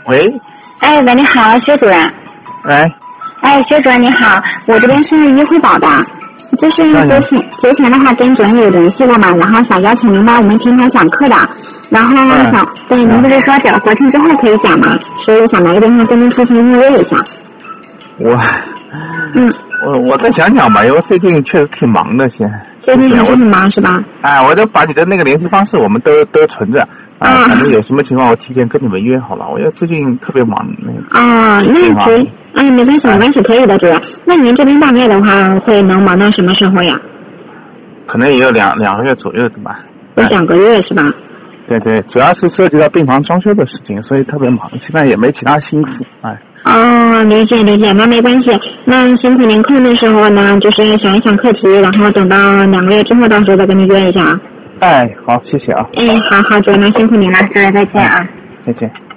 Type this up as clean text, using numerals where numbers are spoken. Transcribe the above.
喂， 哎，喂，你好，薛主任。 喂， 哎，薛主任你好，我这边是医汇宝的，就是之前的话跟主任有联系过嘛，然后想邀请您来我们平台讲课的，然后对，您不是说这国庆之后可以讲嘛，所以想来个电话跟您提前预约一下。 我再想想吧，因为最近确实挺忙的， 最近还是很忙是吧？ 哎，我就把你的那个联系方式我们都存着啊，反正有什么情况我提前跟你们约好了。我因为最近特别忙那可以，没关系，可以的主任。那您这边大概的话会能忙到什么时候呀？ 可能也有两个月左右的吧。 有2个月是吧？ 对，主要是涉及到病房装修的事情，所以特别忙。现在也没其他心思，哎。 理解，那没关系。那辛苦您空的时候呢，就是想一想课题，然后等到2个月之后，到时候再跟您约一下。 哎，好，谢谢啊。 好，主任，那辛苦您了，主任再见啊。 再见。